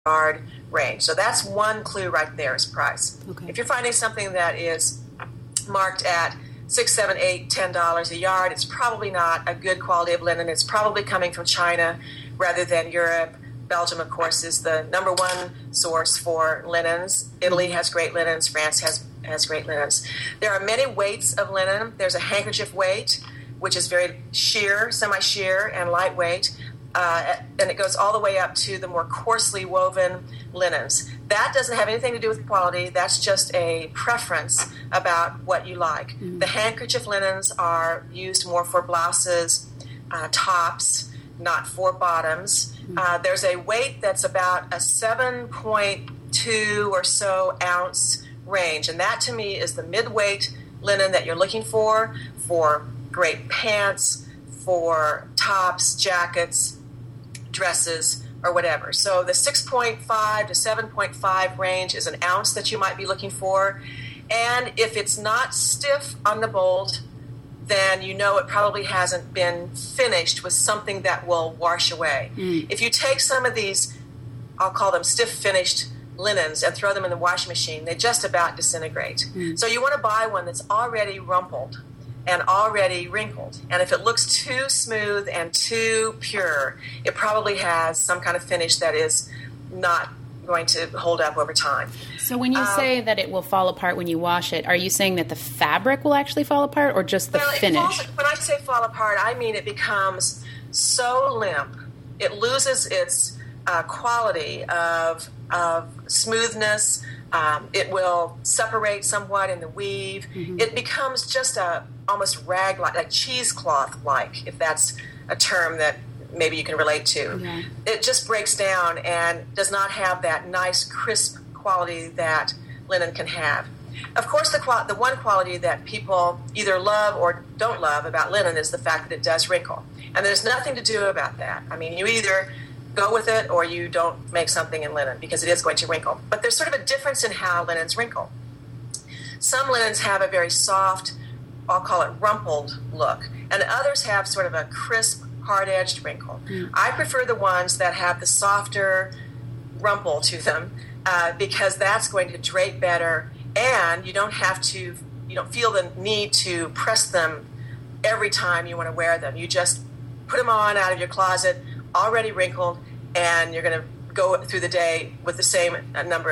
yard range. So that's one clue right there is price. Okay. If you're finding something that is marked at $6, $7, $8, $10 a yard, it's probably not a good quality of linen. It's probably coming from China rather than Europe. Belgium, of course, is the number one source for linens. Italy has great linens. France has great linens. There are many weights of linen. There's a handkerchief weight, which is very sheer, semi-sheer, and lightweight. And it goes all the way up to the more coarsely woven linens. That doesn't have anything to do with quality. That's just a preference about what you like. Mm-hmm. The handkerchief linens are used more for blouses, tops, not for bottoms. Mm-hmm. There's a weight that's about a 7.2 or so ounce range, and that to me is the mid-weight linen that you're looking for great pants, for tops, jackets, dresses, or whatever. So the 6.5 to 7.5 range is an ounce that you might be looking for. And if it's not stiff on the bolt, then you know it probably hasn't been finished with something that will wash away. If you take some of these, I'll call them stiff finished linens, and throw them in the washing machine, they just about disintegrate. So you want to buy one that's already rumpled and already wrinkled. And if it looks too smooth and too pure, it probably has some kind of finish that is not going to hold up over time. So when you say that it will fall apart when you wash it, are you saying that the fabric will actually fall apart or just the finish? When I say fall apart, I mean it becomes so limp. It loses its quality of smoothness. It will separate somewhat in the weave. Mm-hmm. It becomes just almost rag-like cheesecloth-like, if that's a term that maybe you can relate to. Yeah. It just breaks down and does not have that nice, crisp quality that linen can have. Of course, the one quality that people either love or don't love about linen is the fact that it does wrinkle. And there's nothing to do about that. I mean, you either go with it or you don't make something in linen because it is going to wrinkle. But there's sort of a difference in how linens wrinkle. Some linens have a very soft, I'll call it rumpled look, and others have sort of a crisp, hard-edged wrinkle. I prefer the ones that have the softer rumple to them because that's going to drape better, and you don't feel the need to press them every time you want to wear them. You just put them on out of your closet, already wrinkled, and you're going to go through the day with the same number